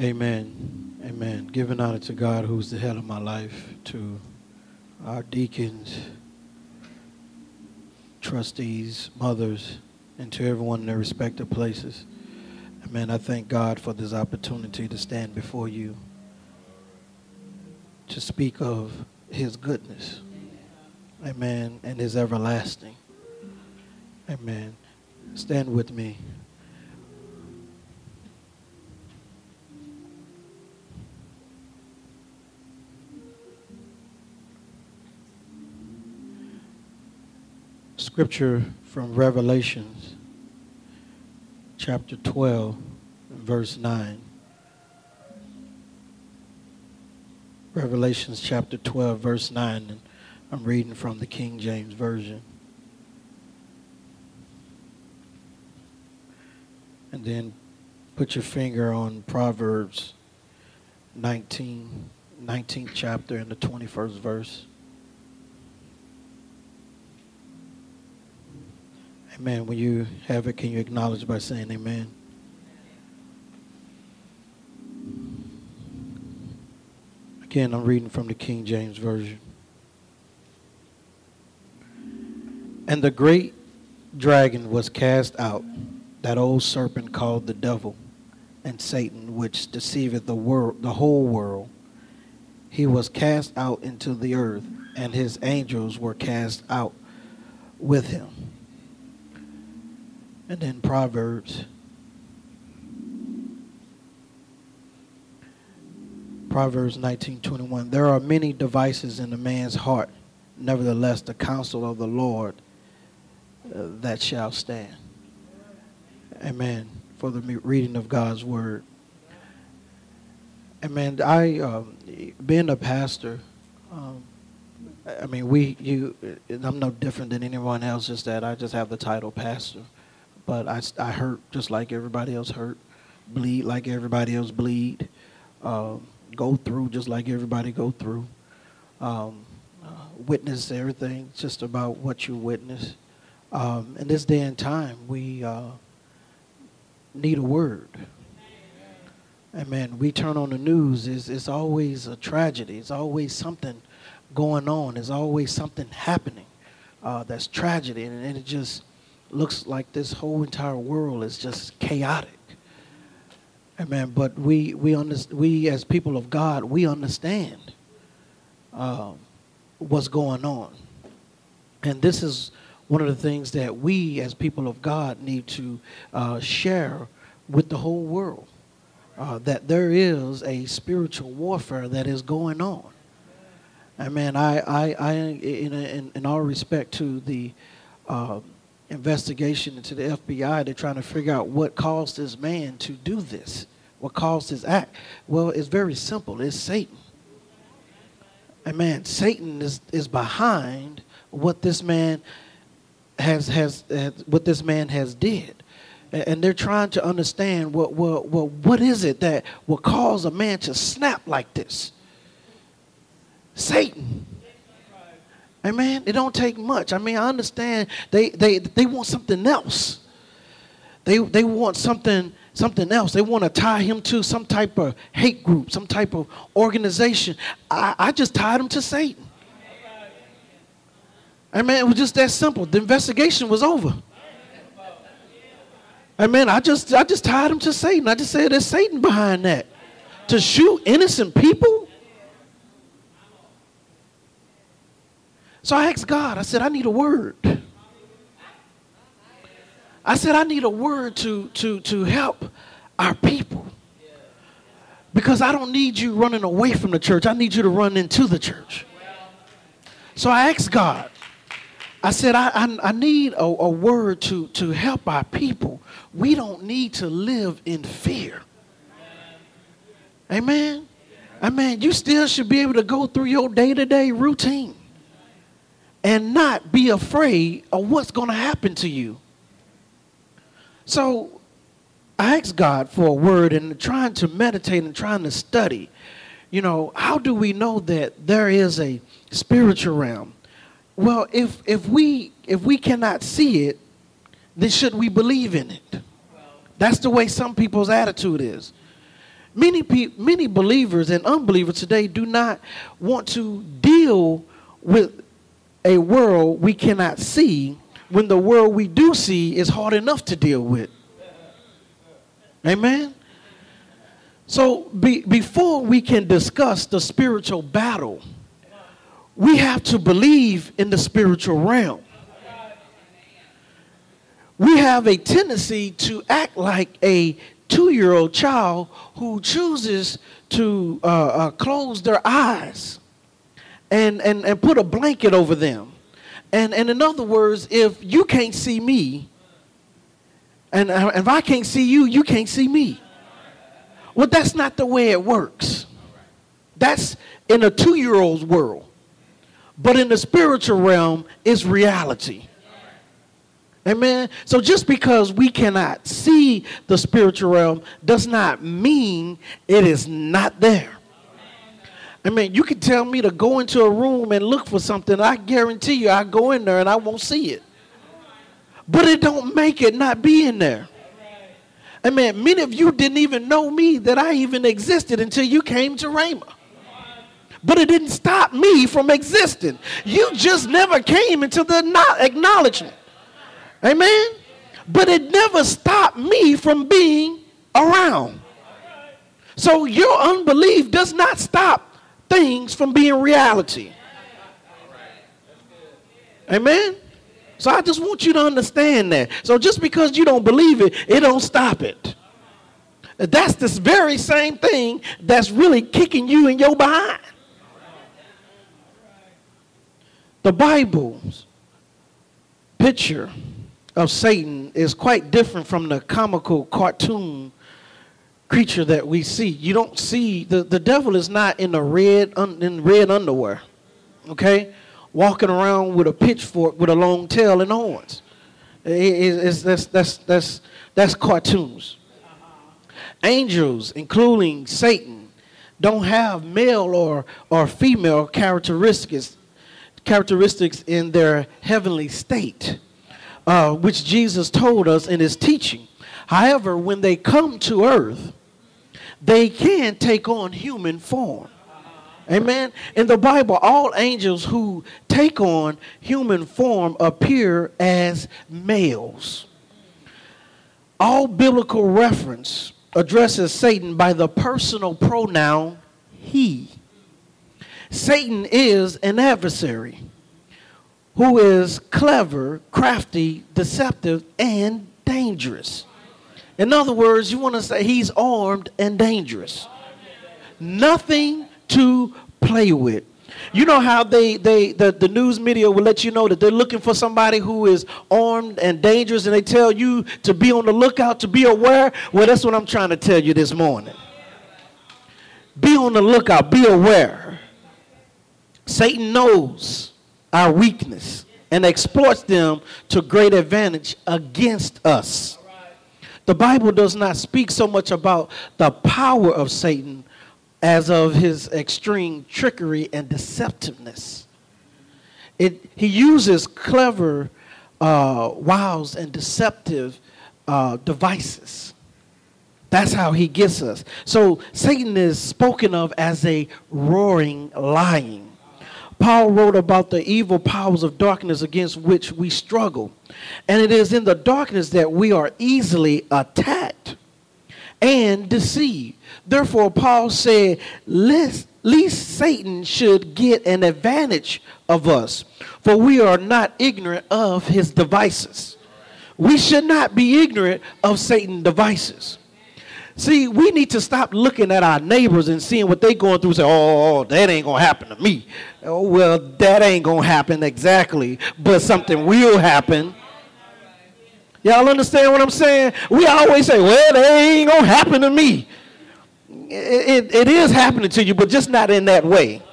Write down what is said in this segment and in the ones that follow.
Amen. Amen. Giving honor to God, who's the head of my life, to our deacons, trustees, mothers, and to everyone in their respective places. Amen. I thank God for this opportunity to stand before you to speak of his goodness. Amen. And his everlasting. Amen. Stand with me. Scripture from Revelations, chapter 12, verse 9. Revelations chapter 12, verse 9, and I'm reading from the King James Version. And then put your finger on Proverbs 19th chapter and the 21st verse. Amen. When you have it, can you acknowledge by saying amen? Again, I'm reading from the King James Version. And the great dragon was cast out, that old serpent called the devil and Satan, which deceiveth the whole world. He was cast out into the earth, and his angels were cast out with him. And then Proverbs 19:21. There are many devices in a man's heart, nevertheless the counsel of the Lord that shall stand. Amen. For the reading of God's word. Amen. Being a pastor, I'm no different than anyone else, just that I just have the title pastor. But I hurt just like everybody else hurt, bleed like everybody else bleed, go through just like everybody go through, witness everything just about what you witness. In this day and time, we need a word. Amen. We turn on the news, it's always a tragedy. It's always something going on. There's always something happening that's tragedy, and it just looks like this whole entire world is just chaotic. Amen. But we as people of God, we understand what's going on. And this is one of the things that we as people of God need to share with the whole world. That there is a spiritual warfare that is going on. Amen. In all respect to the investigation into the FBI, they're trying to figure out what caused this man to do this, what caused his act. Well, it's very simple. It's Satan. Amen. Satan is behind what this man has did, and they're trying to understand what is it that will cause a man to snap like this. Satan. Amen. It don't take much. I mean, I understand they want something else. They want something else. They want to tie him to some type of hate group, some type of organization. I just tied him to Satan. Amen. It was just that simple. The investigation was over. Amen. I just tied him to Satan. I just said there's Satan behind that. To shoot innocent people. So I asked God, I said, I need a word. I said, I need a word to help our people. Because I don't need you running away from the church. I need you to run into the church. So I asked God, I said, I need a word to help our people. We don't need to live in fear. Amen. Amen. You still should be able to go through your day-to-day routine and not be afraid of what's going to happen to you. So I asked God for a word, and trying to meditate and trying to study. You know, how do we know that there is a spiritual realm? Well, if we cannot see it, then should we believe in it? That's the way some people's attitude is. Many believers and unbelievers today do not want to deal with a world we cannot see when the world we do see is hard enough to deal with. Amen? So before we can discuss the spiritual battle, we have to believe in the spiritual realm. We have a tendency to act like a 2-year-old child who chooses to close their eyes and put a blanket over them. And in other words, if you can't see me, and if I can't see you, you can't see me. Well, that's not the way it works. That's in a 2-year-old's world. But in the spiritual realm, it's reality. Amen. So just because we cannot see the spiritual realm does not mean it is not there. Amen. You can tell me to go into a room and look for something. I guarantee you I go in there and I won't see it. But it don't make it not be in there. Amen. Many of you didn't even know me, that I even existed, until you came to Rhema. But it didn't stop me from existing. You just never came into the acknowledgement. Amen. But it never stopped me from being around. So your unbelief does not stop things from being reality. Amen. So I just want you to understand that. So just because you don't believe it, it don't stop it. That's this very same thing that's really kicking you in your behind. The Bible's picture of Satan is quite different from the comical cartoon creature that we see. You don't see, the devil is not in red underwear, okay, walking around with a pitchfork with a long tail and horns. That's cartoons. Angels, including Satan, don't have male or female characteristics in their heavenly state, which Jesus told us in his teaching. However, when they come to earth, they can take on human form. Amen. In the Bible, all angels who take on human form appear as males. All biblical reference addresses Satan by the personal pronoun he. Satan is an adversary who is clever, crafty, deceptive, and dangerous. In other words, you want to say he's armed and dangerous. Nothing to play with. You know how the news media will let you know that they're looking for somebody who is armed and dangerous, and they tell you to be on the lookout, to be aware? Well, that's what I'm trying to tell you this morning. Be on the lookout, be aware. Satan knows our weakness and exploits them to great advantage against us. The Bible does not speak so much about the power of Satan as of his extreme trickery and deceptiveness. He uses clever wiles and deceptive devices. That's how he gets us. So Satan is spoken of as a roaring lion. Paul wrote about the evil powers of darkness against which we struggle. And it is in the darkness that we are easily attacked and deceived. Therefore, Paul said, lest Satan should get an advantage of us, for we are not ignorant of his devices. We should not be ignorant of Satan's devices. See, we need to stop looking at our neighbors and seeing what they're going through and say, oh, that ain't going to happen to me. Oh, well, that ain't going to happen exactly, but something will happen. Y'all understand what I'm saying? We always say, well, that ain't going to happen to me. It is happening to you, but just not in that way.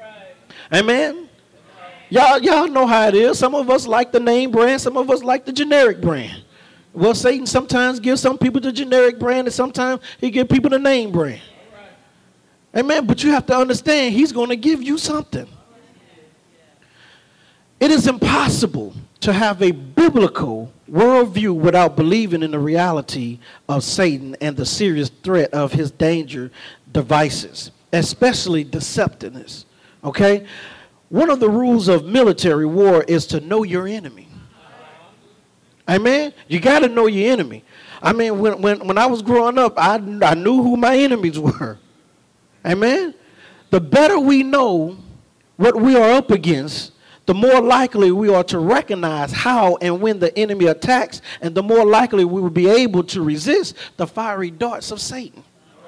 Amen? Y'all know how it is. Some of us like the name brand. Some of us like the generic brand. Well, Satan sometimes gives some people the generic brand, and sometimes he gives people the name brand. Amen. But you have to understand, he's going to give you something. It is impossible to have a biblical worldview without believing in the reality of Satan and the serious threat of his danger devices, especially deceptiveness. Okay? One of the rules of military war is to know your enemy. Amen? You got to know your enemy. I mean, when I was growing up, I knew who my enemies were. Amen? The better we know what we are up against, the more likely we are to recognize how and when the enemy attacks, and the more likely we will be able to resist the fiery darts of Satan.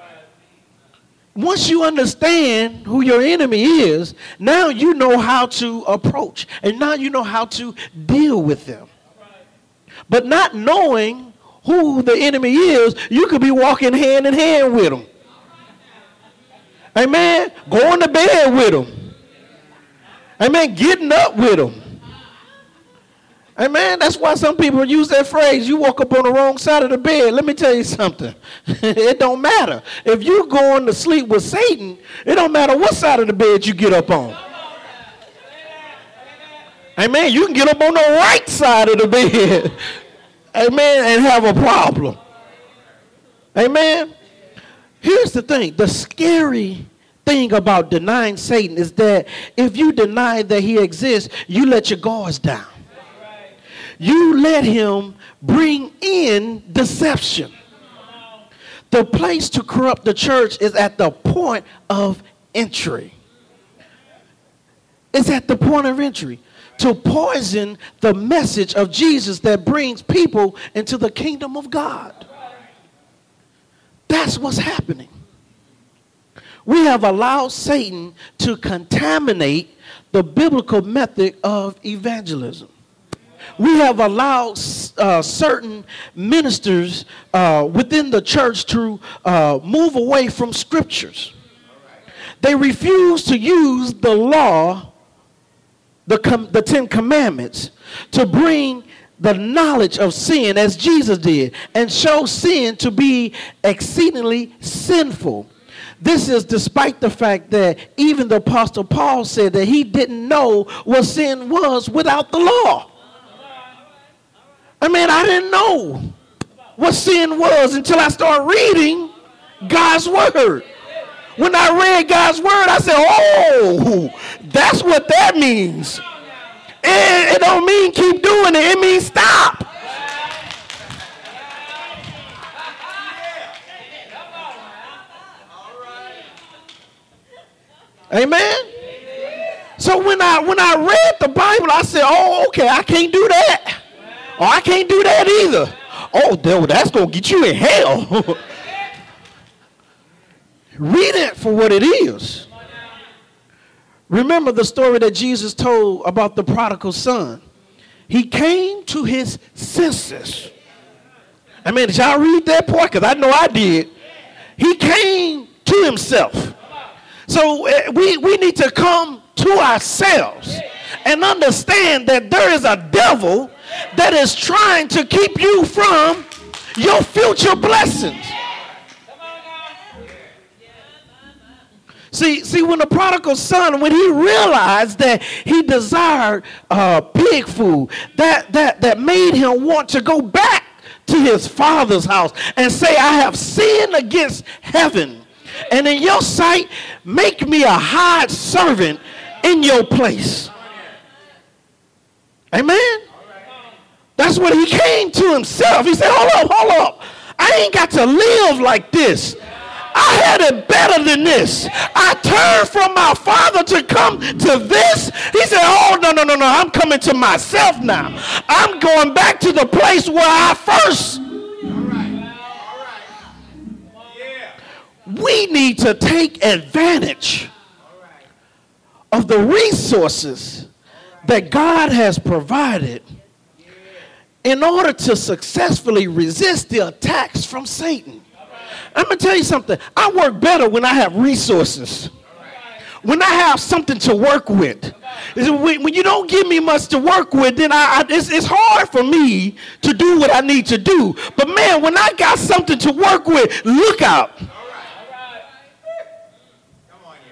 Once you understand who your enemy is, now you know how to approach, and now you know how to deal with them. But not knowing who the enemy is, you could be walking hand in hand with them. Amen? Going to bed with them. Amen? Getting up with them. Amen? That's why some people use that phrase, you woke up on the wrong side of the bed. Let me tell you something. It don't matter. If you're going to sleep with Satan, it don't matter what side of the bed you get up on. Amen? You can get up on the right side of the bed. Amen? And have a problem. Amen? Here's the thing. The scary thing about denying Satan is that if you deny that he exists, you let your guards down. You let him bring in deception. The place to corrupt the church is at the point of entry. It's at the point of entry. To poison the message of Jesus that brings people into the kingdom of God. That's what's happening. We have allowed Satan to contaminate the biblical method of evangelism. We have allowed certain ministers within the church to move away from scriptures. They refuse to use the law, the 10 Commandments, to bring the knowledge of sin as Jesus did and show sin to be exceedingly sinful. This is despite the fact that even the Apostle Paul said that he didn't know what sin was without the law. I mean, I didn't know what sin was until I started reading God's word. When I read God's word, I said, oh, that's what that means. It don't mean keep doing it. It means stop. Amen? So when I read the Bible, I said, oh, okay, I can't do that. Or I can't do that either. Oh, that's going to get you in hell. Read it for what it is. Remember the story that Jesus told about the prodigal son. He came to his senses. I mean, did y'all read that part? Because I know I did. He came to himself. So we need to come to ourselves and understand that there is a devil that is trying to keep you from your future blessings. See, when the prodigal son, when he realized that he desired pig food, that made him want to go back to his father's house and say, I have sinned against heaven. And in your sight, make me a hired servant in your place. Amen? That's what he came to himself. He said, hold up. I ain't got to live like this. I had it better than this. I turned from my father to come to this. He said, oh, no. I'm coming to myself now. I'm going back to the place where I first. We need to take advantage of the resources that God has provided in order to successfully resist the attacks from Satan. I'm going to tell you something. I work better when I have resources. When I have something to work with. When you don't give me much to work with, then it's hard for me to do what I need to do. But man, when I got something to work with, look out.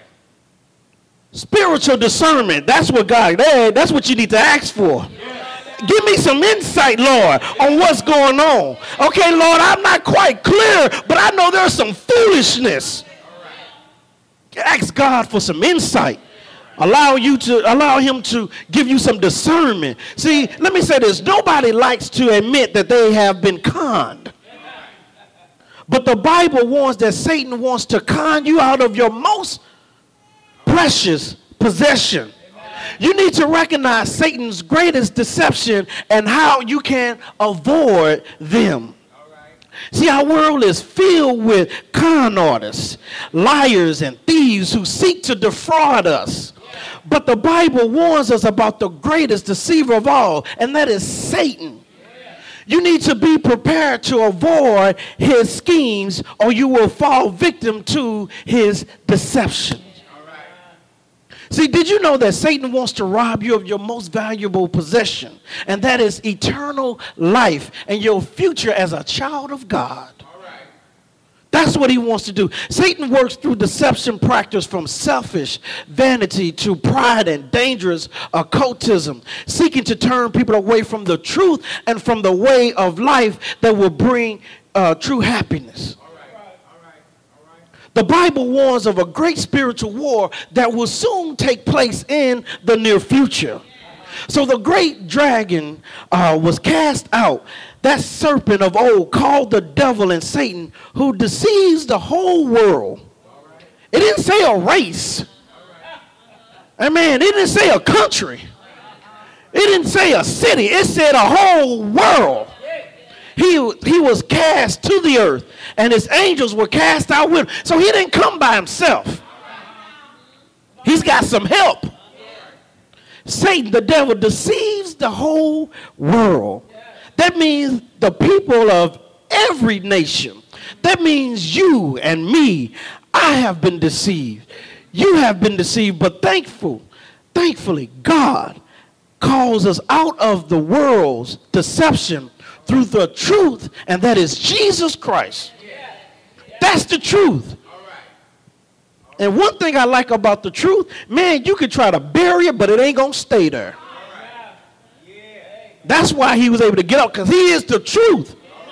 Spiritual discernment. That's what God, that's what you need to ask for. Give me some insight, Lord, on what's going on. Okay, Lord, I'm not quite clear, but I know there's some foolishness. Ask God for some insight. Allow him to give you some discernment. See, let me say this. Nobody likes to admit that they have been conned. But the Bible warns that Satan wants to con you out of your most precious possession. You need to recognize Satan's greatest deception and how you can avoid them. See, our world is filled with con artists, liars, and thieves who seek to defraud us. But the Bible warns us about the greatest deceiver of all, and that is Satan. You need to be prepared to avoid his schemes, or you will fall victim to his deception. See, did you know that Satan wants to rob you of your most valuable possession, and that is eternal life and your future as a child of God? That's what he wants to do. Satan works through deception practice from selfish vanity to pride and dangerous occultism, seeking to turn people away from the truth and from the way of life that will bring true happiness. The Bible warns of a great spiritual war that will soon take place in the near future. So the great dragon was cast out, that serpent of old called the devil and Satan, who deceives the whole world. It didn't say a race. Amen. It didn't say a country. It didn't say a city. It said a whole world. He was cast to the earth, and his angels were cast out with him. So he didn't come by himself. He's got some help. Satan, the devil, deceives the whole world. That means the people of every nation. That means you and me. I have been deceived. You have been deceived, but thankfully, God calls us out of the world's deception through the truth, and that is Jesus Christ. That's the truth. And one thing I like about the truth, man, you can try to bury it, but it ain't going to stay there. That's why he was able to get up, because he is the truth.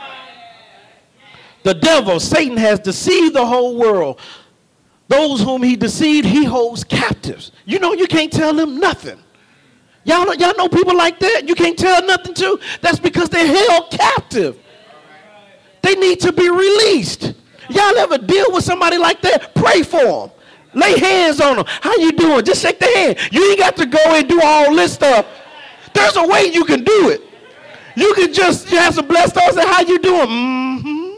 The devil, Satan, has deceived the whole world. Those whom he deceived, he holds captives. You know, you can't tell them nothing. Y'all know people like that? You can't tell nothing to? That's because they're held captive. They need to be released. Y'all ever deal with somebody like that? Pray for them. Lay hands on them. How you doing? Just shake their hand. You ain't got to go and do all this stuff. There's a way you can do it. You can just have some blessed thoughts and say, how you doing? Mm-hmm.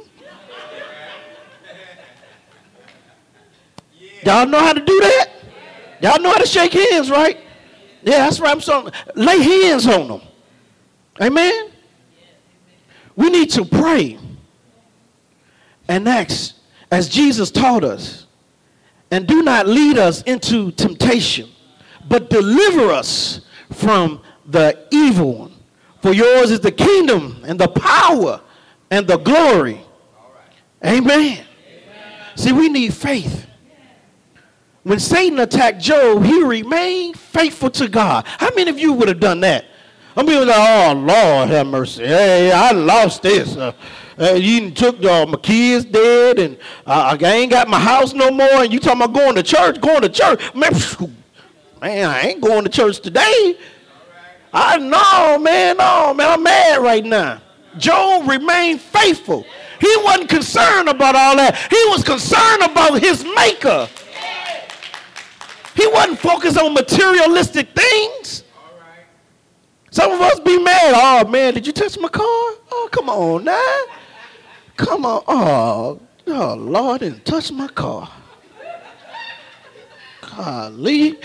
Y'all know how to do that? Y'all know how to shake hands, right? Yeah, that's right. I'm sorry. Lay hands on them. Amen? We need to pray and ask as Jesus taught us, and do not lead us into temptation, but deliver us from the evil one. For yours is the kingdom and the power and the glory. Amen. See, we need faith. When Satan attacked Job, he remained faithful to God. How many of you would have done that? I mean, like, oh, Lord have mercy. Hey, I lost this. You took my kids dead, and I ain't got my house no more, and you talking about going to church. Man, I ain't going to church today. No, man, I'm mad right now. Job remained faithful. He wasn't concerned about all that. He was concerned about his maker. He wasn't focused on materialistic things. Some of us be mad. Oh, man, did you touch my car? Oh, come on now. Come on. Oh, Lord, didn't touch my car. Golly.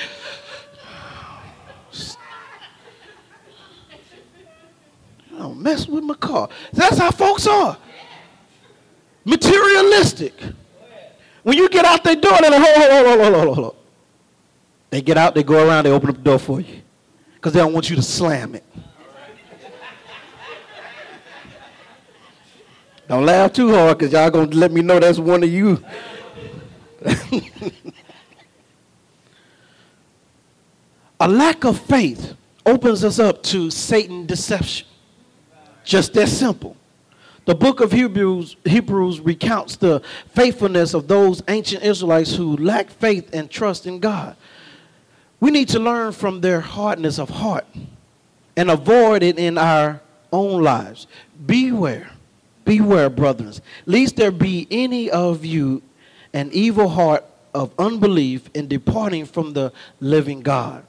Don't mess with my car. That's how folks are. Materialistic. When you get out their door, they're like, hold. They get out, they go around, they open up the door for you. Because they don't want you to slam it. Don't laugh too hard, because y'all going to let me know that's one of you. A lack of faith or opens us up to Satan's deception. Just that simple. The book of Hebrews recounts the faithfulness of those ancient Israelites who lacked faith and trust in God. We need to learn from their hardness of heart and avoid it in our own lives. Beware, brothers, lest there be any of you an evil heart of unbelief in departing from the living God.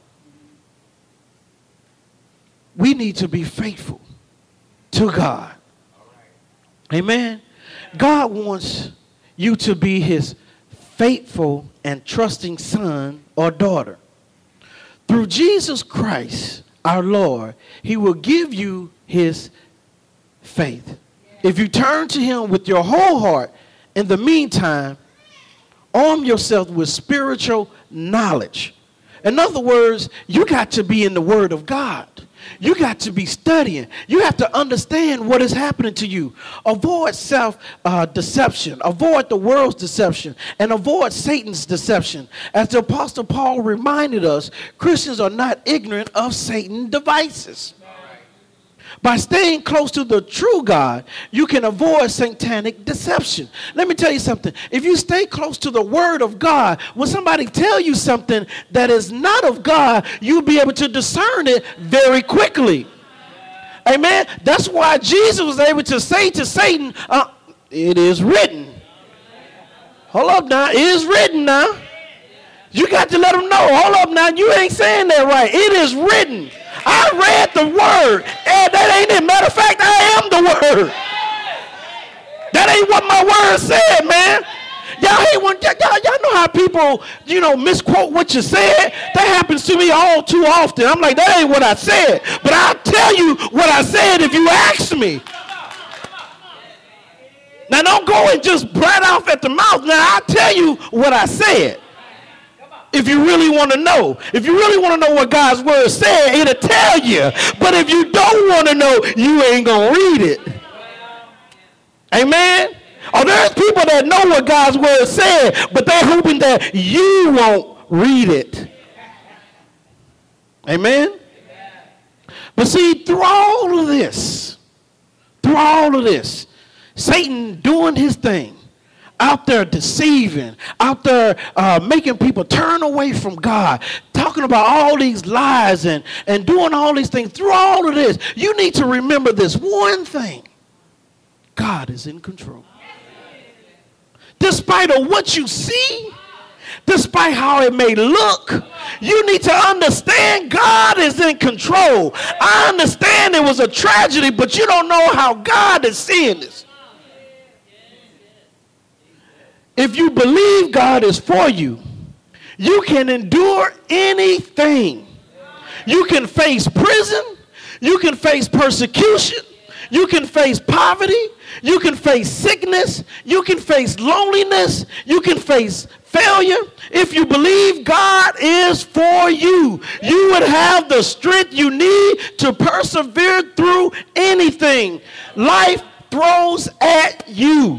We need to be faithful to God. Amen. God wants you to be his faithful and trusting son or daughter. Through Jesus Christ, our Lord, he will give you his faith. If you turn to him with your whole heart, in the meantime, arm yourself with spiritual knowledge. In other words, you got to be in the Word of God. You got to be studying. You have to understand what is happening to you. Avoid self-deception. Avoid the world's deception. And avoid Satan's deception. As the Apostle Paul reminded us, Christians are not ignorant of Satan's devices. By staying close to the true God, you can avoid satanic deception. Let me tell you something. If you stay close to the Word of God, when somebody tell you something that is not of God, you'll be able to discern it very quickly. Amen. That's why Jesus was able to say to Satan, it is written. Hold up now. It is written now. You got to let them know. Hold up now. You ain't saying that right. It is written. I read the word, and that ain't it. Matter of fact, I am the word. That ain't what my word said, man. Y'all hate when y'all know how people, misquote what you said. That happens to me all too often. I'm like, that ain't what I said. But I'll tell you what I said if you ask me. Now don't go and just brat off at the mouth. Now I'll tell you what I said. If you really want to know. If you really want to know what God's word said, it'll tell you. But if you don't want to know, you ain't going to read it. Amen? Oh, there's people that know what God's word said, but they're hoping that you won't read it. Amen? But see, through all of this, Satan doing his thing, out there deceiving, out there making people turn away from God, talking about all these lies and doing all these things. Through all of this, you need to remember this one thing. God is in control. Despite of what you see, despite how it may look, you need to understand God is in control. I understand it was a tragedy, but you don't know how God is seeing this. If you believe God is for you, you can endure anything. You can face prison. You can face persecution. You can face poverty. You can face sickness. You can face loneliness. You can face failure. If you believe God is for you, you would have the strength you need to persevere through anything life throws at you.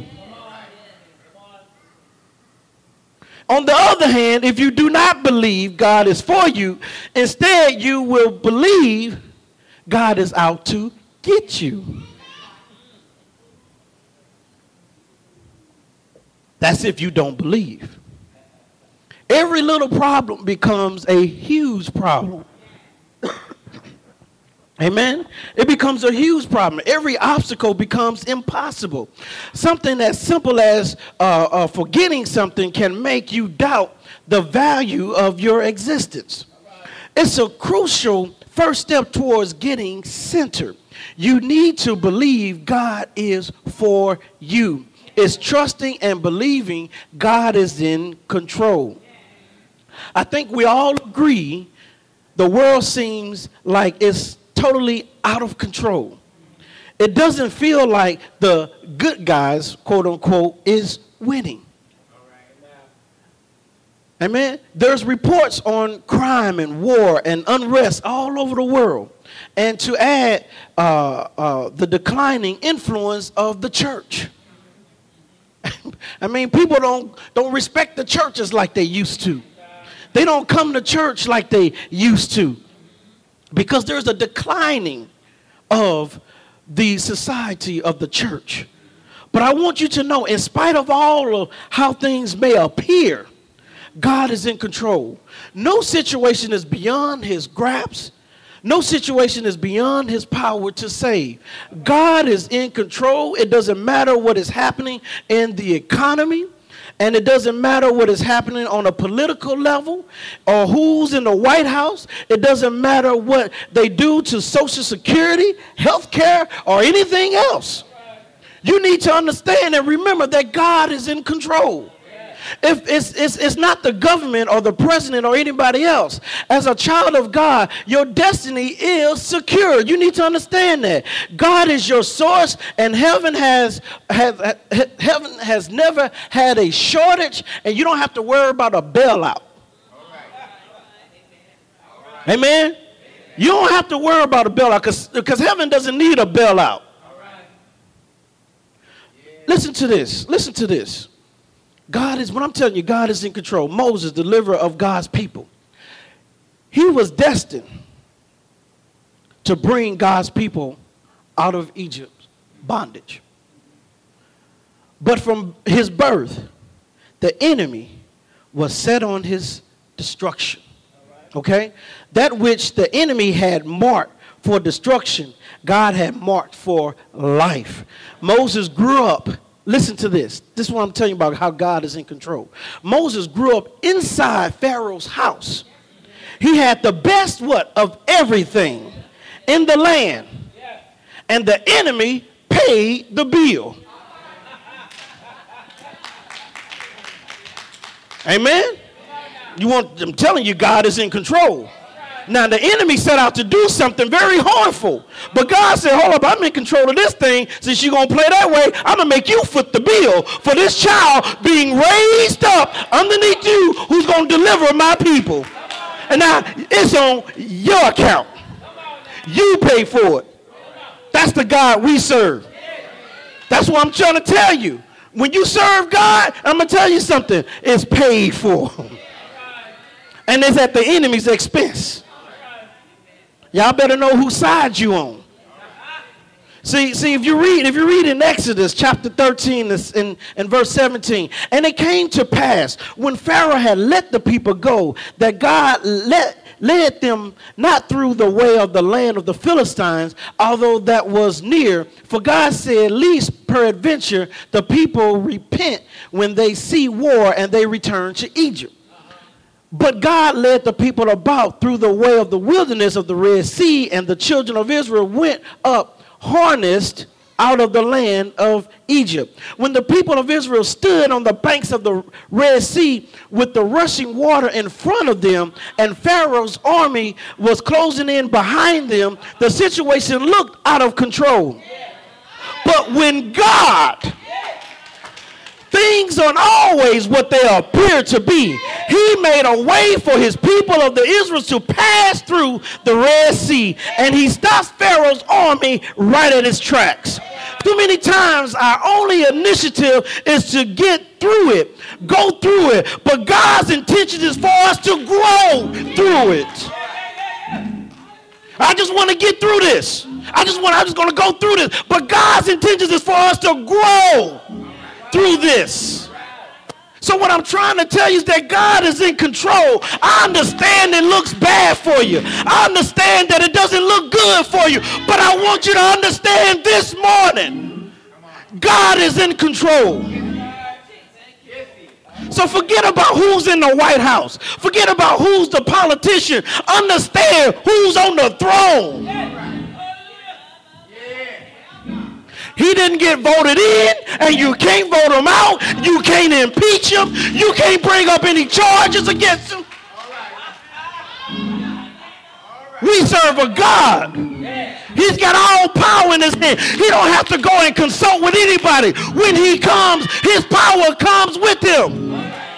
On the other hand, if you do not believe God is for you, instead you will believe God is out to get you. That's if you don't believe. Every little problem becomes a huge problem. Amen. It becomes a huge problem. Every obstacle becomes impossible. Something as simple as forgetting something can make you doubt the value of your existence. It's a crucial first step towards getting centered. You need to believe God is for you. It's trusting and believing God is in control. I think we all agree the world seems like it's totally out of control. It doesn't feel like the good guys, quote unquote, is winning. Amen. There's reports on crime and war and unrest all over the world. And to add the declining influence of the church. I mean, people don't respect the churches like they used to. They don't come to church like they used to. because there's a declining of the society of the church. But I want you to know, in spite of all of how things may appear, God is in control. No situation is beyond his grasp. No situation is beyond his power to save. God is in control. It doesn't matter what is happening in the economy. And it doesn't matter what is happening on a political level or who's in the White House. It doesn't matter what they do to Social Security, health care, or anything else. You need to understand and remember that God is in control. If it's not the government or the president or anybody else. As a child of God, your destiny is secure. You need to understand that. God is your source, and heaven has never had a shortage, and you don't have to worry about a bailout. Amen? You don't have to worry about a bailout because heaven doesn't need a bailout. Listen to this. Listen to this. God is, when I'm telling you, God is in control. Moses, deliverer of God's people. He was destined to bring God's people out of Egypt's bondage. But from his birth, the enemy was set on his destruction. Okay? That which the enemy had marked for destruction, God had marked for life. Moses grew up. Listen to this. This is what I'm telling you about how God is in control. Moses grew up inside Pharaoh's house. He had the best of everything in the land. And the enemy paid the bill. Amen? I'm telling you, God is in control. Now, the enemy set out to do something very harmful. But God said, hold up, I'm in control of this thing. Since you're going to play that way, I'm going to make you foot the bill for this child being raised up underneath you who's going to deliver my people. And now, it's on your account. You pay for it. That's the God we serve. That's what I'm trying to tell you. When you serve God, I'm going to tell you something. It's paid for. And it's at the enemy's expense. Y'all better know whose side you on. See, if you read in Exodus chapter 13 and verse 17, and it came to pass when Pharaoh had let the people go, that God led them not through the way of the land of the Philistines, although that was near. For God said, least peradventure the people repent when they see war and they return to Egypt. But God led the people about through the way of the wilderness of the Red Sea, and the children of Israel went up harnessed out of the land of Egypt. When the people of Israel stood on the banks of the Red Sea with the rushing water in front of them, and Pharaoh's army was closing in behind them, the situation looked out of control. But when God... Things aren't always what they appear to be. He made a way for his people of the Israelites to pass through the Red Sea, and he stops Pharaoh's army right at its tracks. Too many times our only initiative is to get through it, go through it, but God's intention is for us to grow through it. I just want to get through this. I'm just going to go through this, but God's intention is for us to grow through this. So what I'm trying to tell you is that God is in control. I understand it looks bad for you. I understand that it doesn't look good for you. But I want you to understand this morning, God is in control. So forget about who's in the White House. Forget about who's the politician. Understand who's on the throne. He didn't get voted in, and you can't vote him out. You can't impeach him. You can't bring up any charges against him. We serve a God. He's got all power in his hand. He don't have to go and consult with anybody. When he comes, his power comes with him.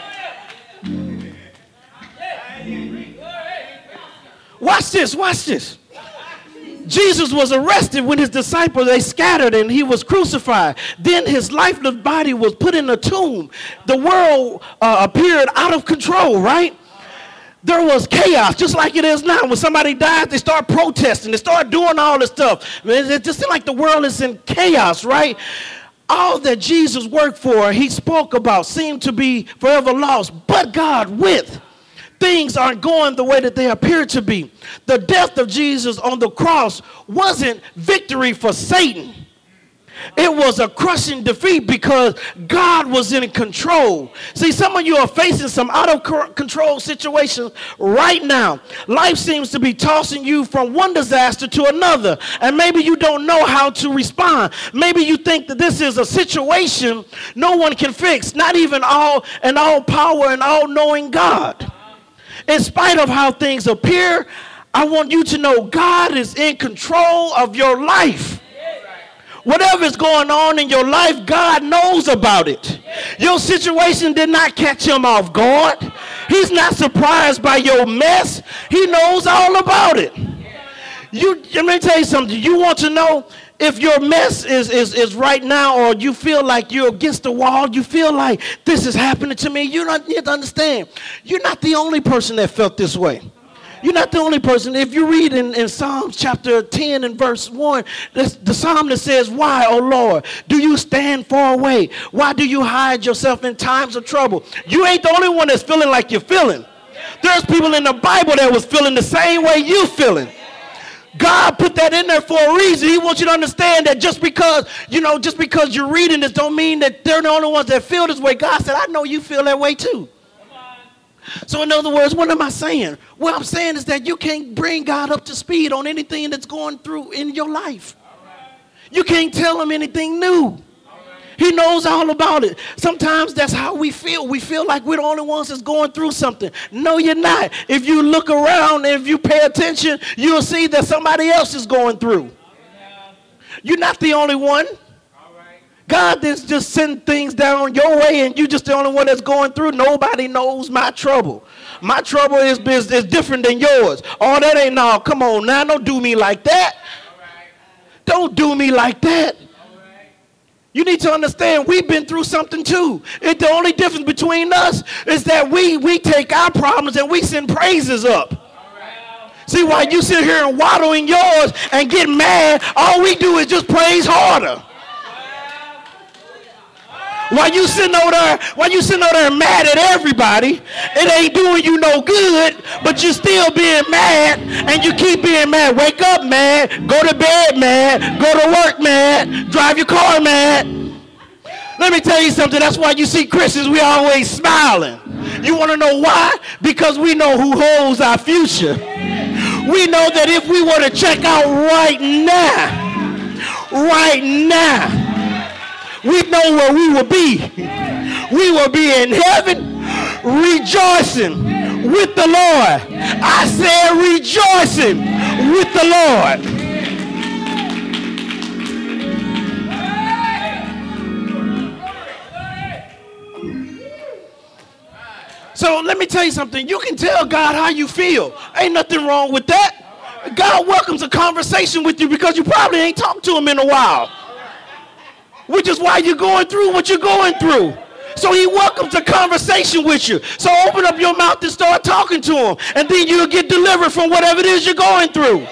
Watch this, watch this. Jesus was arrested when his disciples, they scattered, and he was crucified. Then his lifeless body was put in a tomb. The world appeared out of control, right? there was chaos, just like it is now. When somebody dies, they start protesting. They start doing all this stuff. It just seems like the world is in chaos, right? All that Jesus worked for, he spoke about, seemed to be forever lost. But God with. Things aren't going the way that they appear to be. The death of Jesus on the cross wasn't victory for Satan. It was a crushing defeat because God was in control. See, some of you are facing some out of control situations right now. Life seems to be tossing you from one disaster to another, and maybe you don't know how to respond. Maybe you think that this is a situation no one can fix, not even all power and all-knowing God. In spite of how things appear, I want you to know God is in control of your life. Whatever is going on in your life, God knows about it. Your situation did not catch him off guard. He's not surprised by your mess. He knows all about it. Let me tell you something. You want to know if your mess is right now, or you feel like you're against the wall, you feel like this is happening to me, you need to understand, you're not the only person that felt this way. You're not the only person. If you read in Psalms chapter 10 and verse 1, the psalm that says, why, O Lord, do you stand far away? Why do you hide yourself in times of trouble? You ain't the only one that's feeling like you're feeling. There's people in the Bible that was feeling the same way you feeling. God put that in there for a reason. He wants you to understand that just because you're reading this don't mean that they're the only ones that feel this way. God said, I know you feel that way too. So in other words, what am I saying? What I'm saying is that you can't bring God up to speed on anything that's going through in your life. You can't tell him anything new. He knows all about it. Sometimes that's how we feel. We feel like we're the only ones that's going through something. No, you're not. If you look around and if you pay attention, you'll see that somebody else is going through. You're not the only one. God just send things down your way and you just the only one that's going through. Nobody knows my trouble. My trouble is different than yours. Oh, that ain't no. Come on now. Don't do me like that. Don't do me like that. You need to understand we've been through something too. The only difference between us is that we take our problems and we send praises up. See, while you sit here and waddle in yours and get mad, all we do is just praise harder. While you sitting over there mad at everybody, it ain't doing you no good, but you're still being mad, and you keep being mad. Wake up mad, go to bed mad, go to work mad, drive your car mad. Let me tell you something, that's why you see Christians, we always smiling. You want to know why? Because we know who holds our future. We know that if we were to check out right now, we know where we will be. We will be in heaven rejoicing with the Lord. I said rejoicing with the Lord. So let me tell you something. You can tell God how you feel. Ain't nothing wrong with that. God welcomes a conversation with you because you probably ain't talked to him in a while. Which is why you're going through what you're going through. So he welcomes a conversation with you. So open up your mouth and start talking to him. And then you'll get delivered from whatever it is you're going through.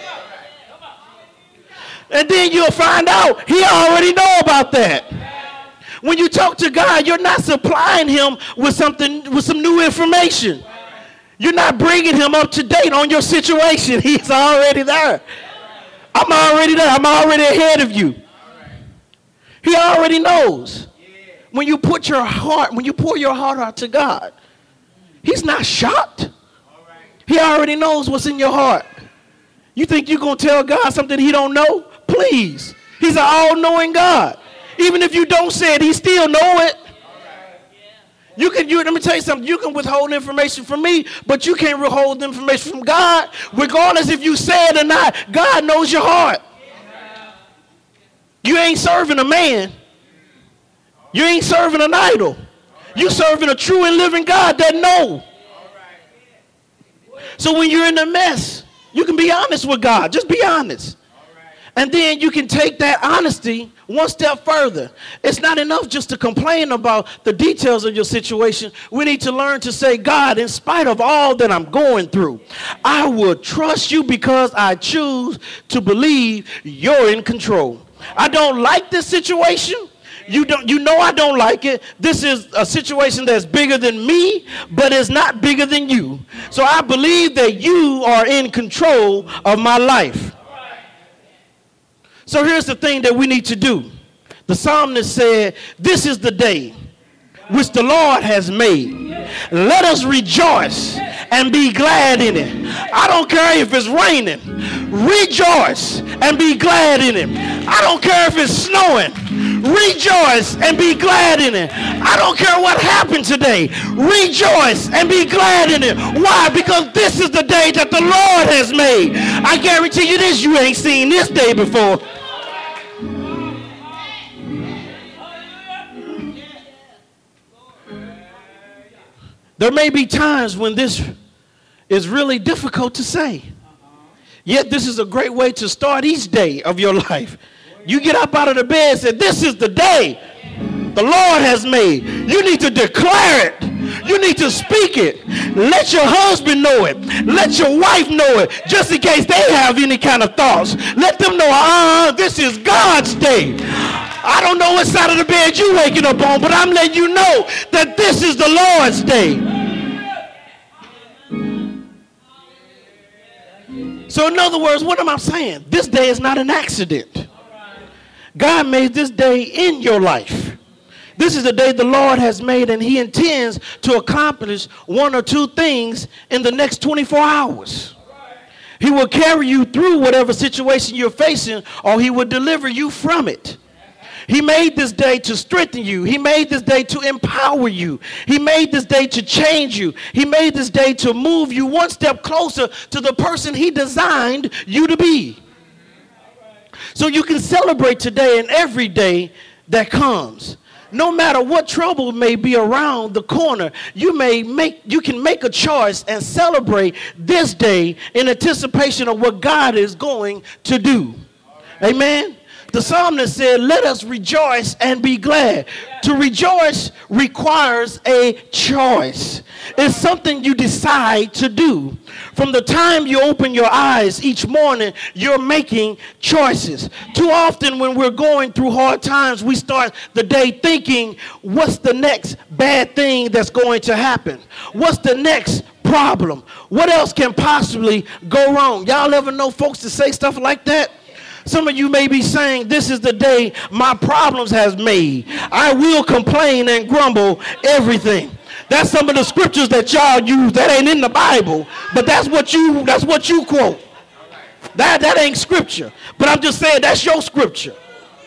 And then you'll find out he already know about that. When you talk to God, you're not supplying him with some new information. You're not bringing him up to date on your situation. He's already there. I'm already there. I'm already ahead of you. He already knows. When you pour your heart out to God, he's not shocked. He already knows what's in your heart. You think you're going to tell God something he don't know? Please. He's an all-knowing God. Even if you don't say it, he still know it. Let me tell you something. You can withhold information from me, but you can't withhold information from God. Regardless if you say it or not, God knows your heart. You ain't serving a man. You ain't serving an idol. You serving a true and living God that knows. So when you're in a mess, you can be honest with God. Just be honest. And then you can take that honesty one step further. It's not enough just to complain about the details of your situation. We need to learn to say, God, in spite of all that I'm going through, I will trust you because I choose to believe you're in control. I don't like this situation. You know I don't like it. This is a situation that's bigger than me, but it's not bigger than you. So I believe that you are in control of my life. So here's the thing that we need to do. The psalmist said, this is the day which the Lord has made. Let us rejoice and be glad in it. I don't care if it's raining. Rejoice and be glad in it. I don't care if it's snowing. Rejoice and be glad in it. I don't care what happened today. Rejoice and be glad in it. Why? Because this is the day that the Lord has made. I guarantee you this, you ain't seen this day before. There may be times when this is really difficult to say. Yet this is a great way to start each day of your life. You get up out of the bed and say, this is the day the Lord has made. You need to declare it. You need to speak it. Let your husband know it. Let your wife know it, just in case they have any kind of thoughts. Let them know, this is God's day. I don't know what side of the bed you're waking up on, but I'm letting you know that this is the Lord's day. So in other words, what am I saying? This day is not an accident. God made this day in your life. This is the day the Lord has made, and he intends to accomplish one or two things in the next 24 hours. He will carry you through whatever situation you're facing, or he will deliver you from it. He made this day to strengthen you. He made this day to empower you. He made this day to change you. He made this day to move you one step closer to the person he designed you to be. So you can celebrate today and every day that comes. No matter what trouble may be around the corner, you can make a choice and celebrate this day in anticipation of what God is going to do. Amen. The psalmist said, let us rejoice and be glad. To rejoice requires a choice. It's something you decide to do. From the time you open your eyes each morning, you're making choices. Too often when we're going through hard times, we start the day thinking, what's the next bad thing that's going to happen? What's the next problem? What else can possibly go wrong? Y'all ever know folks that say stuff like that? Some of you may be saying, this is the day my problems has made. I will complain and grumble everything. That's some of the scriptures that y'all use. That ain't in the Bible, but that's what you quote. That ain't scripture. But I'm just saying that's your scripture.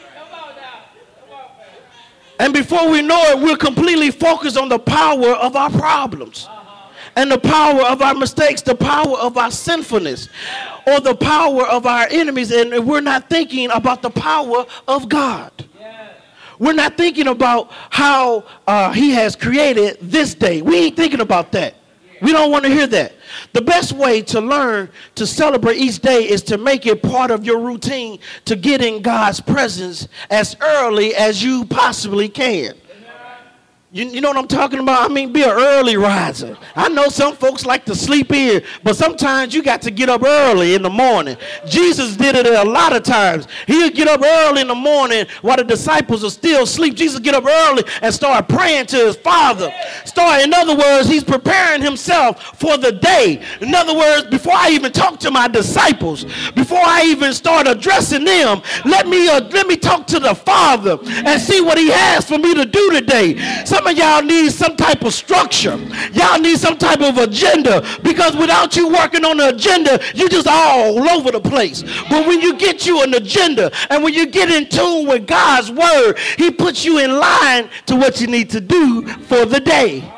And before we know it, we're completely focused on the power of our problems. And the power of our mistakes, the power of our sinfulness, or the power of our enemies, and we're not thinking about the power of God. Yes. We're not thinking about how he has created this day. We ain't thinking about that. We don't want to hear that. The best way to learn to celebrate each day is to make it part of your routine to get in God's presence as early as you possibly can. You know what I'm talking about? I mean, be an early riser. I know some folks like to sleep in, but sometimes you got to get up early in the morning. Jesus did it a lot of times. He would get up early in the morning while the disciples are still asleep. Jesus get up early and start praying to his Father. In other words, he's preparing himself for the day. In other words, before I even talk to my disciples, before I even start addressing them, let me talk to the Father and see what he has for me to do today. Some of y'all need some type of structure. Y'all need some type of agenda, because without you working on the agenda, you just all over the place. But when you get you an agenda and when you get in tune with God's word, he puts you in line to what you need to do for the day.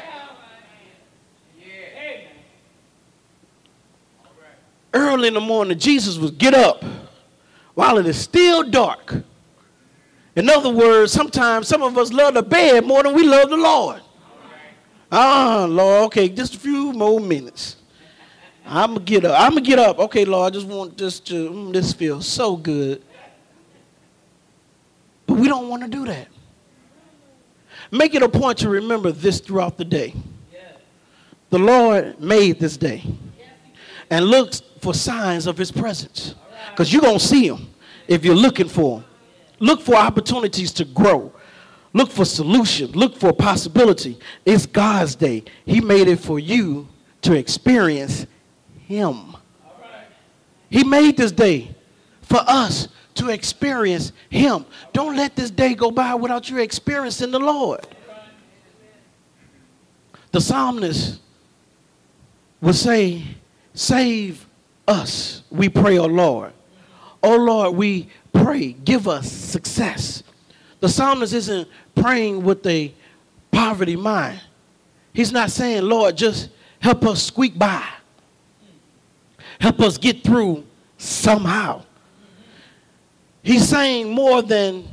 Early in the morning, Jesus would get up while it is still dark. In other words, sometimes some of us love the bed more than we love the Lord. Lord, okay, just a few more minutes. I'm going to get up. I'm going to get up. Okay, Lord, I just want this to, this feels so good. But we don't want to do that. Make it a point to remember this throughout the day. The Lord made this day and looks for signs of his presence. Because you're going to see him if you're looking for him. Look for opportunities to grow. Look for solutions. Look for possibility. It's God's day. He made it for you to experience him. He made this day for us to experience him. Don't let this day go by without you experiencing the Lord. The psalmist would say, save us, we pray, O Lord. O Lord, we pray, give us success. The psalmist isn't praying with a poverty mind. He's not saying, Lord, just help us squeak by. Help us get through somehow. He's saying more than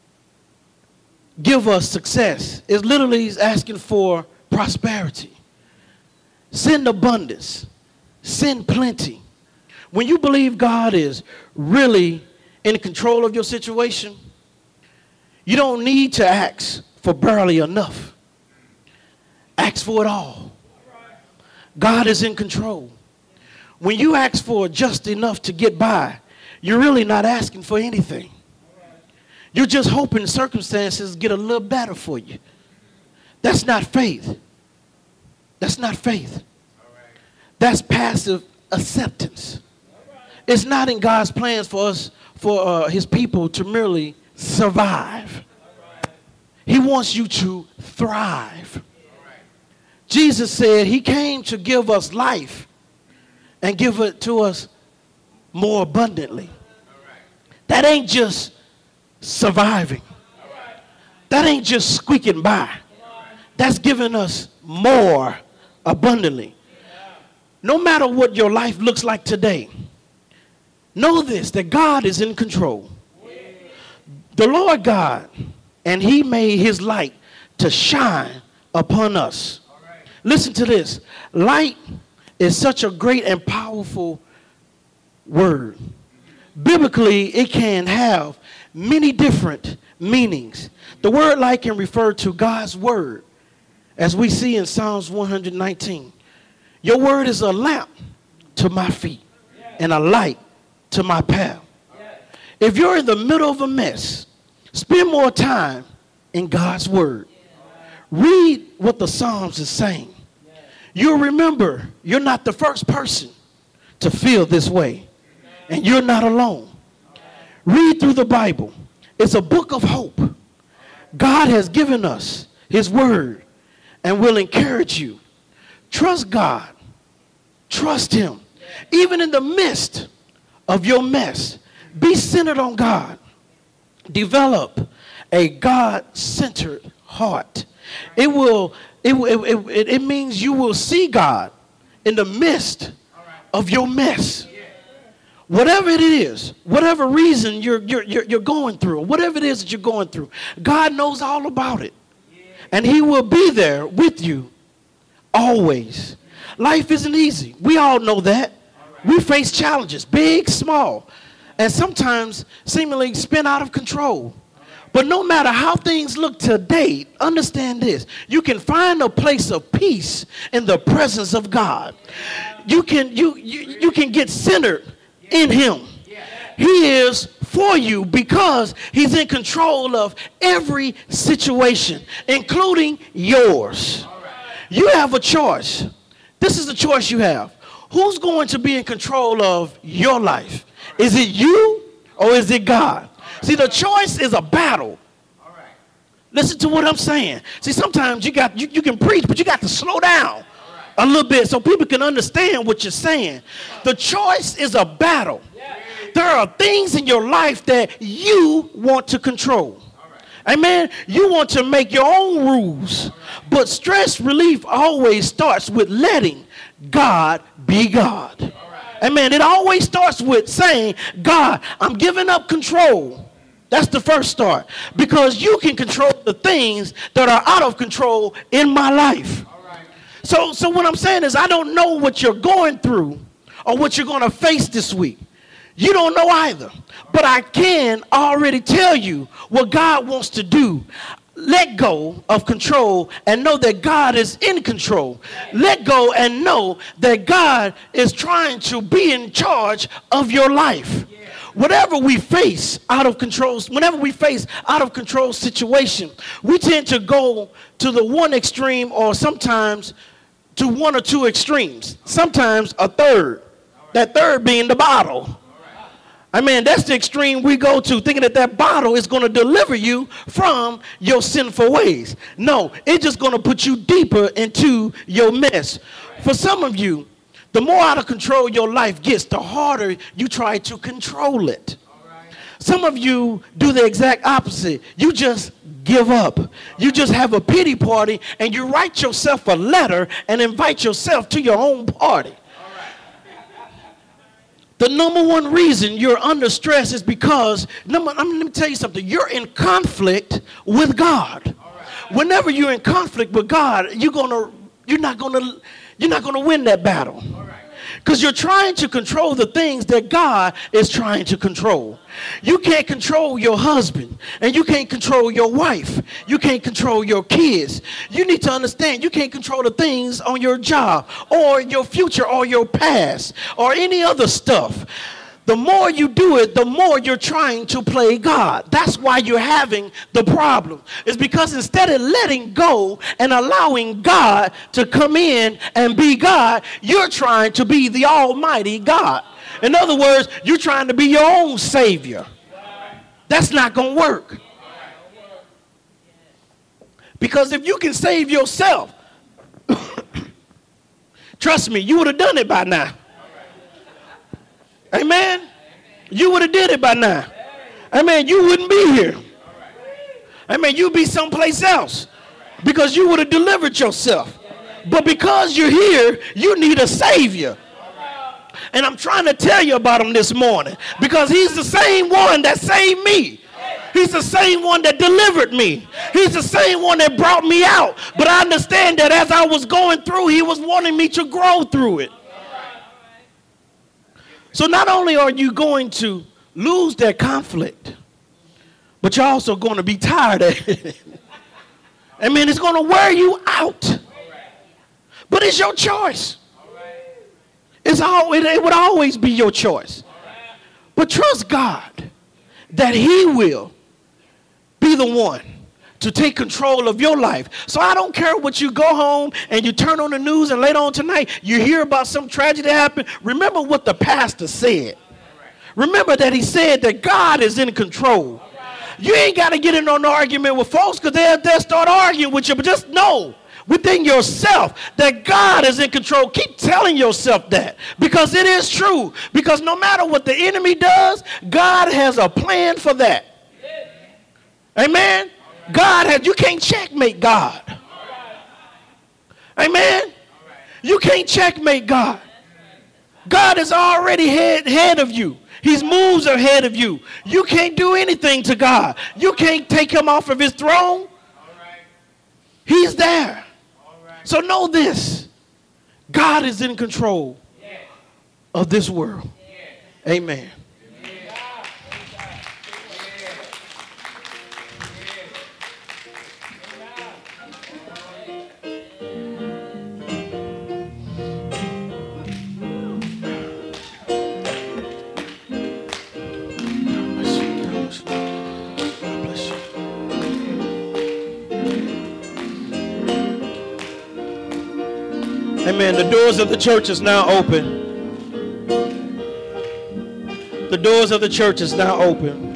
give us success. It's literally he's asking for prosperity. Send abundance. Send plenty. When you believe God is really in control of your situation, you don't need to ask for barely enough. Ask for it all. God is in control. When you ask for just enough to get by, you're really not asking for anything. You're just hoping circumstances get a little better for you. That's not faith. That's not faith. That's passive acceptance. It's not in God's plans for us, for his people to merely survive. He wants you to thrive. Jesus said he came to give us life and give it to us more abundantly. That ain't just surviving. That ain't just squeaking by. That's giving us more abundantly. No matter what your life looks like today, know this, that God is in control. The Lord God, and he made his light to shine upon us. Listen to this. Light is such a great and powerful word. Biblically, it can have many different meanings. The word light can refer to God's word, as we see in Psalms 119. Your word is a lamp to my feet and a light to my path. If you're in the middle of a mess, spend more time in God's word. Read what the Psalms is saying. You'll remember you're not the first person to feel this way, and you're not alone. Read through the Bible. It's a book of hope. God has given us his word and will encourage you. Trust God. Trust him. Even in the midst of your mess, be centered on God. Develop a God-centered heart. It means you will see God in the midst of your mess. Whatever it is, whatever reason you're going through, whatever it is that you're going through, God knows all about it. And he will be there with you always. Life isn't easy. We all know that. We face challenges, big, small, and sometimes seemingly spin out of control. But no matter how things look today, understand this. You can find a place of peace in the presence of God. You can get centered in him. He is for you because he's in control of every situation, including yours. You have a choice. This is the choice you have. Who's going to be in control of your life? Is it you or is it God? See, the choice is a battle. Listen to what I'm saying. See, sometimes you can preach, but you got to slow down a little bit so people can understand what you're saying. The choice is a battle. There are things in your life that you want to control. Amen. You want to make your own rules. But stress relief always starts with letting God be God. Amen. It always starts with saying, God, I'm giving up control. That's the first start. Because you can control the things that are out of control in my life. So what I'm saying is I don't know what you're going through, or what you're going to face this week. You don't know either. But I can already tell you what God wants to do. Let go of control and know that God is in control. Let go and know that God is trying to be in charge of your life. Whatever we face out of control, whenever we face out of control situation, we tend to go to the one extreme or sometimes to one or two extremes. Sometimes a third. That third being the bottle. I mean, that's the extreme we go to, thinking that that bottle is going to deliver you from your sinful ways. No, it's just going to put you deeper into your mess. For some of you, the more out of control your life gets, the harder you try to control it. Some of you do the exact opposite. You just give up. You just have a pity party, and you write yourself a letter and invite yourself to your own party. The number one reason you're under stress is because, let me tell you something, you're in conflict with God. Whenever you're in conflict with God, you're not gonna win that battle. Because you're trying to control the things that God is trying to control. You can't control your husband, and you can't control your wife. You can't control your kids. You need to understand you can't control the things on your job or your future or your past or any other stuff. The more you do it, the more you're trying to play God. That's why you're having the problem. It's because instead of letting go and allowing God to come in and be God, you're trying to be the almighty God. In other words, you're trying to be your own savior. That's not going to work. Because if you can save yourself, trust me, you would have done it by now. Amen? You would have did it by now. Amen? You wouldn't be here. Amen? You'd be someplace else because you would have delivered yourself. But because you're here, you need a savior. And I'm trying to tell you about him this morning because he's the same one that saved me. He's the same one that delivered me. He's the same one that brought me out. But I understand that as I was going through, he was wanting me to grow through it. So not only are you going to lose that conflict, but you're also going to be tired of it. I mean, it's going to wear you out. But it's your choice. It would always be your choice. But trust God that he will be the one to take control of your life. So I don't care what you go home and you turn on the news and later on tonight you hear about some tragedy happen. Remember what the pastor said. Remember that he said that God is in control. You ain't got to get in an argument with folks because they'll start arguing with you. But just know within yourself that God is in control. Keep telling yourself that because it is true. Because no matter what the enemy does, God has a plan for that. Amen? You can't checkmate God. Amen? You can't checkmate God. God is already ahead of you. He's moves ahead of you. You can't do anything to God. You can't take him off of his throne. He's there. So know this. God is in control of this world. Amen. Amen. The doors of the church is now open. The doors of the church is now open.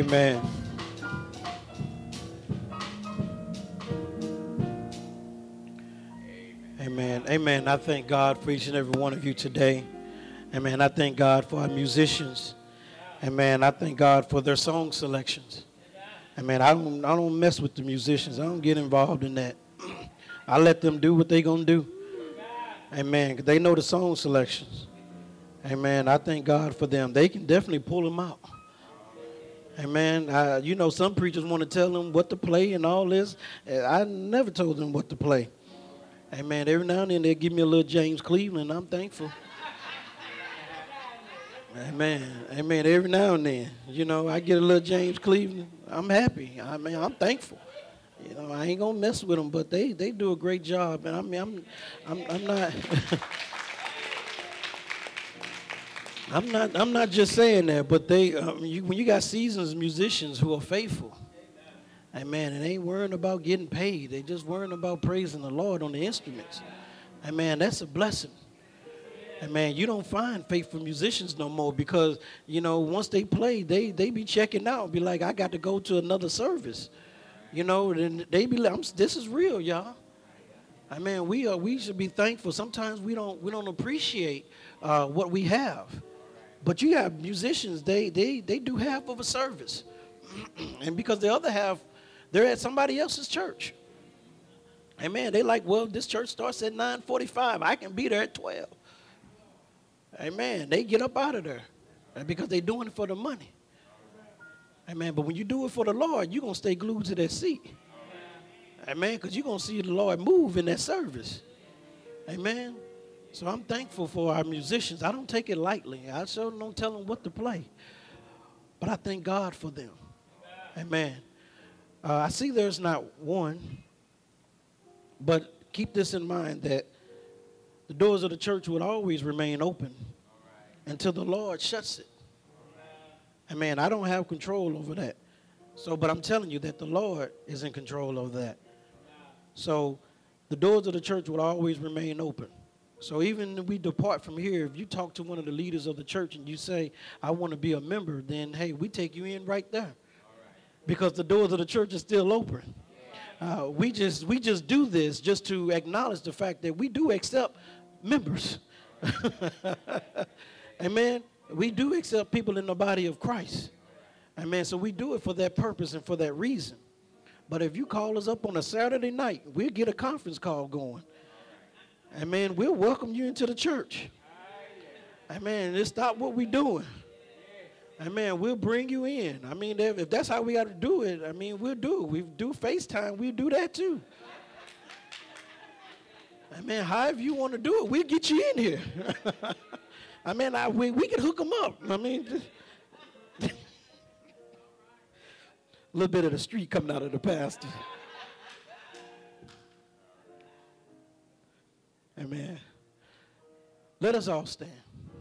Amen. Amen. Amen. I thank God for each and every one of you today. Amen. I thank God for our musicians. Amen. I thank God for their song selections. Amen. I don't mess with the musicians. I don't get involved in that. I let them do what they gonna do. Amen. 'Cause they know the song selections. Amen. I thank God for them. They can definitely pull them out. Amen. You know, some preachers want to tell them what to play and all this. I never told them what to play. Amen. Every now and then they give me a little James Cleveland. I'm thankful. Amen. Amen. Every now and then, you know, I get a little James Cleveland. I'm happy. I mean, I'm thankful. You know, I ain't gonna mess with them, but they do a great job. And I mean, I'm not. I'm not just saying that, but when you got seasoned musicians who are faithful, amen, and ain't worrying about getting paid. They just worrying about praising the Lord on the instruments. Amen, that's a blessing. Amen, you don't find faithful musicians no more because, you know, once they play, they be checking out and be like, I got to go to another service. You know, then they be like, this is real, y'all. Amen, we should be thankful. Sometimes we don't appreciate what we have. But you have musicians, they do half of a service. And because the other half, they're at somebody else's church. Amen. They like, well, this church starts at 9:45. I can be there at 12. Amen. They get up out of there because they're doing it for the money. Amen. But when you do it for the Lord, you're going to stay glued to that seat. Amen. Because you're going to see the Lord move in that service. Amen. So I'm thankful for our musicians. I don't take it lightly. I sure don't tell them what to play. But I thank God for them. Amen. I see there's not one, but keep this in mind that the doors of the church will always remain open until the Lord shuts it. Amen. I don't have control over that. So, but I'm telling you that the Lord is in control of that. So the doors of the church will always remain open. So even if we depart from here, if you talk to one of the leaders of the church and you say, I want to be a member, then, hey, we take you in right there. Because the doors of the church are still open. We just do this just to acknowledge the fact that we do accept members. Amen. We do accept people in the body of Christ. Amen. So we do it for that purpose and for that reason. But if you call us up on a Saturday night, we'll get a conference call going. Amen. We'll welcome you into the church. Amen. Let's stop what we're doing. Amen. We'll bring you in. I mean, if that's how we got to do it, I mean, we'll do it. We do FaceTime. We'll do that too. Amen. However you want to do it, we'll get you in here. I mean, we can hook them up. I mean, a little bit of the street coming out of the pastor. Amen. Let us all stand.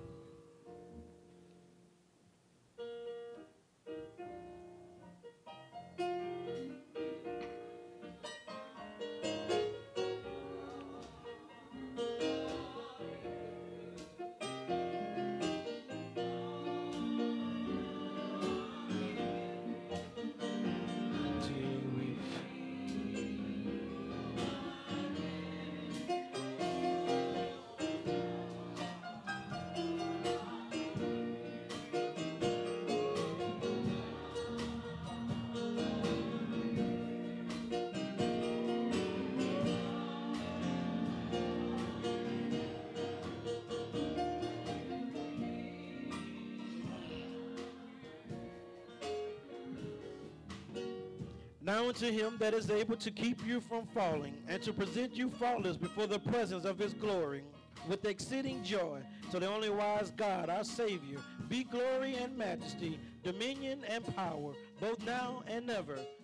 Now unto him that is able to keep you from falling and to present you faultless before the presence of his glory with exceeding joy, to the only wise God, our Savior, be glory and majesty, dominion and power, both now and ever.